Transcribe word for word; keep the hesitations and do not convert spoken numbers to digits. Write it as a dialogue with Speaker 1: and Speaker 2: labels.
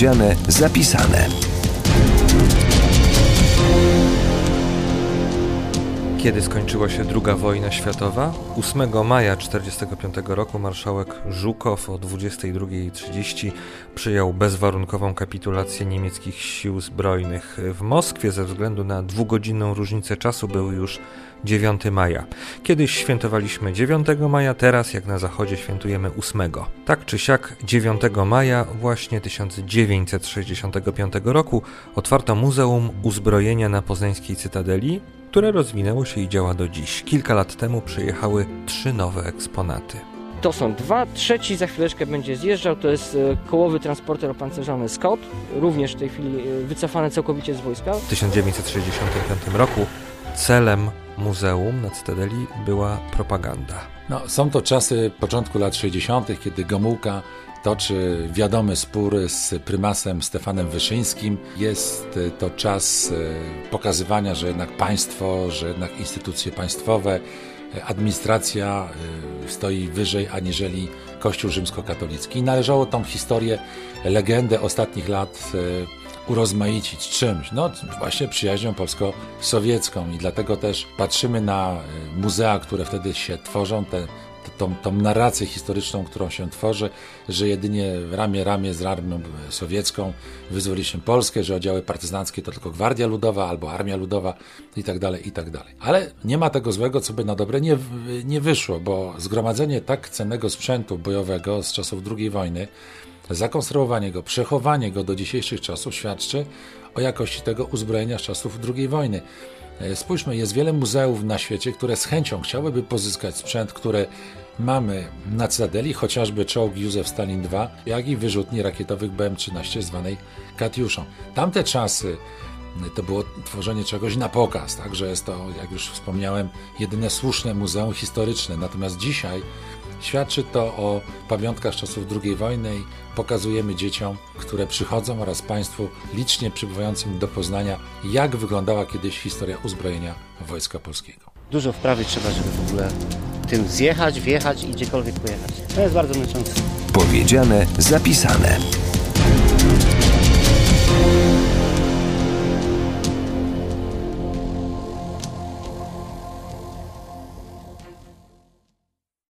Speaker 1: Powiedziane, zapisane.
Speaker 2: Kiedy skończyła się druga wojna światowa? ósmego maja tysiąc dziewięćset czterdziestego piątego roku marszałek Żukow o dwudziestej drugiej trzydzieści przyjął bezwarunkową kapitulację niemieckich sił zbrojnych. W Moskwie ze względu na dwugodzinną różnicę czasu był już dziewiątego maja. Kiedyś świętowaliśmy dziewiątego maja, teraz jak na zachodzie świętujemy ósmego. Tak czy siak dziewiątego maja właśnie tysiąc dziewięćset sześćdziesiątego piątego roku otwarto Muzeum Uzbrojenia na poznańskiej Cytadeli, które rozwinęło się i działa do dziś. Kilka lat temu przyjechały trzy nowe eksponaty.
Speaker 3: To są dwa, trzeci za chwileczkę będzie zjeżdżał, to jest kołowy transporter opancerzony Scout, również w tej chwili wycofany całkowicie z wojska.
Speaker 2: W tysiąc dziewięćset sześćdziesiątym piątym roku celem muzeum na Cytadeli była propaganda.
Speaker 4: No, są to czasy początku lat sześćdziesiątych, kiedy Gomułka toczy wiadomy spór z prymasem Stefanem Wyszyńskim. Jest to czas pokazywania, że jednak państwo, że jednak instytucje państwowe, administracja stoi wyżej aniżeli Kościół rzymskokatolicki. I należało tą historię, legendę ostatnich lat urozmaicić czymś, no właśnie przyjaźnią polsko-sowiecką i dlatego też patrzymy na muzea, które wtedy się tworzą, te, tą, tą narrację historyczną, którą się tworzy, że jedynie ramię ramię z armią sowiecką wyzwoliliśmy Polskę, że oddziały partyzanckie to tylko Gwardia Ludowa albo Armia Ludowa i tak dalej, i tak dalej. Ale nie ma tego złego, co by na dobre nie, nie wyszło, bo zgromadzenie tak cennego sprzętu bojowego z czasów drugiej wojny, zakonserwowanie go, przechowanie go do dzisiejszych czasów świadczy o jakości tego uzbrojenia z czasów drugiej wojny. Spójrzmy, jest wiele muzeów na świecie, które z chęcią chciałyby pozyskać sprzęt, który mamy na Cytadeli, chociażby czołg Józef Stalin dwa, jak i wyrzutni rakietowych B M trzynaście zwanej Katiuszą. Tamte czasy to było tworzenie czegoś na pokaz, także jest to, jak już wspomniałem, jedyne słuszne muzeum historyczne. Natomiast dzisiaj świadczy to o pamiątkach z czasów drugiej wojny i pokazujemy dzieciom, które przychodzą oraz państwu licznie przybywającym do Poznania, jak wyglądała kiedyś historia uzbrojenia Wojska Polskiego.
Speaker 5: Dużo wprawy trzeba, żeby w ogóle tym zjechać, wjechać i gdziekolwiek pojechać. To jest bardzo męczące.
Speaker 1: Powiedziane, zapisane.